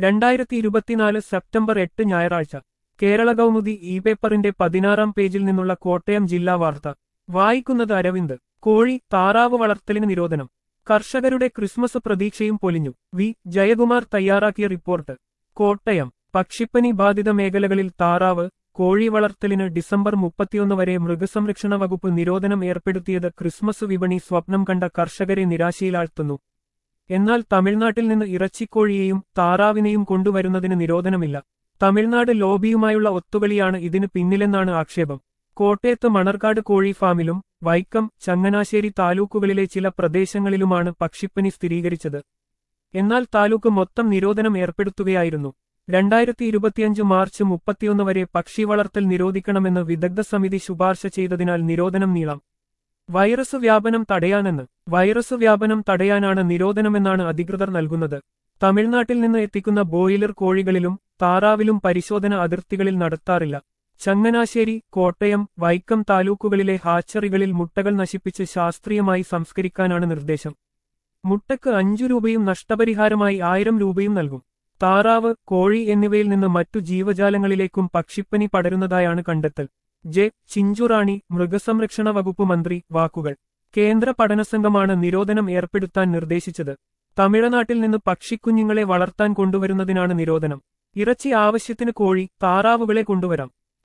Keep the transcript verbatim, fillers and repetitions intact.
രണ്ടായിരത്തി ഇരുപത്തിനാല് സെപ്റ്റംബർ എട്ട് ഞായറാഴ്ച കേരള കൗമുദി ഇ പേപ്പറിന്റെ പതിനാറാം പേജിൽ നിന്നുള്ള കോട്ടയം ജില്ലാ വാർത്ത വായിക്കുന്നത് അരവിന്ദ്. കോഴി താറാവ് വളർത്തലിന് നിരോധനം. കർഷകരുടെ ക്രിസ്മസ് പ്രതീക്ഷയും പൊലിഞ്ഞു. വി ജയകുമാർ തയ്യാറാക്കിയ റിപ്പോർട്ട്. കോട്ടയം. പക്ഷിപ്പനി ബാധിത മേഖലകളിൽ താറാവ്, കോഴി വളർത്തലിന് ഡിസംബർ മുപ്പത്തിയൊന്ന് വരെ മൃഗസംരക്ഷണ വകുപ്പ് നിരോധനം ഏർപ്പെടുത്തിയത് ക്രിസ്മസ് വിപണി സ്വപ്നം കണ്ട കർഷകരെ നിരാശയിലാഴ്ത്തുന്നു. എന്നാൽ തമിഴ്നാട്ടിൽ നിന്ന് ഇറച്ചിക്കോഴിയെയും താറാവിനെയും കൊണ്ടുവരുന്നതിന് നിരോധനമില്ല. തമിഴ്നാട് ലോബിയുമായുള്ള ഒത്തുകളിയാണ് ഇതിന് പിന്നിലെന്നാണ് ആക്ഷേപം. കോട്ടയത്ത് മണർകാട് കോഴി ഫാമിലും വൈക്കം, ചങ്ങനാശ്ശേരി താലൂക്കുകളിലെ ചില പ്രദേശങ്ങളിലുമാണ് പക്ഷിപ്പനി സ്ഥിരീകരിച്ചത്. എന്നാൽ താലൂക്ക് മൊത്തം നിരോധനം ഏർപ്പെടുത്തുകയായിരുന്നു. രണ്ടായിരത്തി ഇരുപത്തിയഞ്ച് മാർച്ച് മുപ്പത്തിയൊന്ന് വരെ പക്ഷി വളർത്തൽ നിരോധിക്കണമെന്ന് വിദഗ്ധ സമിതി ശുപാർശ ചെയ്തതിനാൽ നിരോധനം നീളാം. വൈറസ് വ്യാപനം തടയാനെന്ന്. വൈറസ് വ്യാപനം തടയാനാണ് നിരോധനമെന്നാണ് അധികൃതർ നൽകുന്നത്. തമിഴ്നാട്ടിൽ നിന്ന് എത്തിക്കുന്ന ബോയിലർ കോഴികളിലും താറാവിലും പരിശോധന അതിർത്തികളിൽ നടത്താറില്ല. ചങ്ങനാശ്ശേരി, കോട്ടയം, വൈക്കം താലൂക്കുകളിലെ ഹാച്ചറികളിൽ മുട്ടകൾ നശിപ്പിച്ച് ശാസ്ത്രീയമായി സംസ്കരിക്കാനാണ് നിർദ്ദേശം. മുട്ടയ്ക്ക് അഞ്ചു രൂപയും നഷ്ടപരിഹാരമായി ആയിരം രൂപയും നൽകും. താറാവ്, കോഴി എന്നിവയിൽ നിന്ന് മറ്റു ജീവജാലങ്ങളിലേക്കും പക്ഷിപ്പനി പടരുന്നതായാണ് കണ്ടെത്തൽ. ജെ ചിഞ്ചുറാണി, മൃഗസംരക്ഷണ വകുപ്പ് മന്ത്രി. വാക്കുകൾ. കേന്ദ്ര പഠനസംഘമാണ് നിരോധനം ഏർപ്പെടുത്താൻ നിർദ്ദേശിച്ചത്. തമിഴ്നാട്ടിൽ നിന്ന് പക്ഷിക്കുഞ്ഞുങ്ങളെ വളർത്താൻ കൊണ്ടുവരുന്നതിനാണ് നിരോധനം. ഇറച്ചി ആവശ്യത്തിന് കോഴി, താറാവുകളെ കൊണ്ടുവരാം.